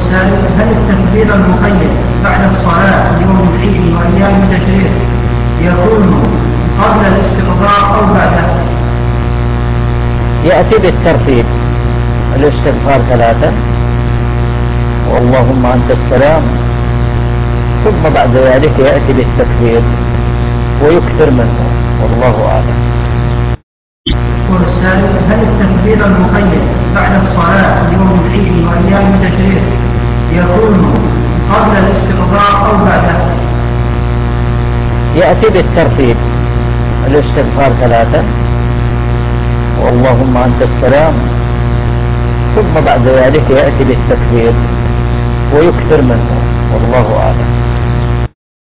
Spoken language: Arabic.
الثالث: هل التكبير المقيد بعد الصلاة يوم العيد وأيام التشريق يكون قبل الاستقبال أو بعده؟ يأتي بالترتيب: الاستغفار 3 واللهم أنت السلام، ثم بعد ذلك يأتي بالتكبير ويكثر منه، والله أعلم. والثالث: هل التكبير المقيد بعد الصلاة يوم العيد وأيام التشريق يكون قبل الاستقبال أو بعده؟ يأتي بالترتيب: الاستغفار 3 واللهم أنت السلام، ثم بعد ذلك يأتي بالتكبير ويكثر منه، والله أعلم.